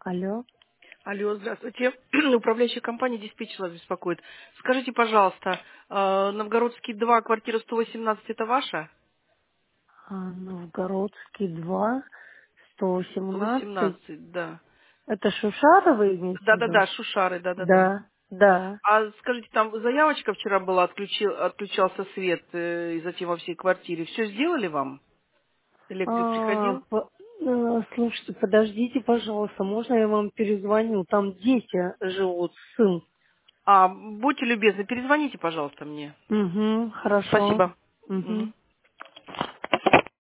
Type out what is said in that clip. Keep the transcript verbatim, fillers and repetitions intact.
Алло. Алло, здравствуйте. Управляющая компания «Диспетчер» вас беспокоит. Скажите, пожалуйста, э, Новгородский два, квартира сто восемнадцать, это ваша? А, Новгородский два, сто сто семнадцать. восемнадцать, да. Это Шушара вы имеете в виду? Да-да-да, Шушары, да-да-да. Да, да. А скажите, там заявочка вчера была, отключил, отключался свет, э, и затем во всей квартире. Все сделали вам? Электрик А, приходил? по- э, слушайте, подождите, пожалуйста, можно я вам перезвоню? Там дети живут, сын. А, будьте любезны, перезвоните, пожалуйста, мне. Угу, хорошо. Спасибо. Угу. Мгм.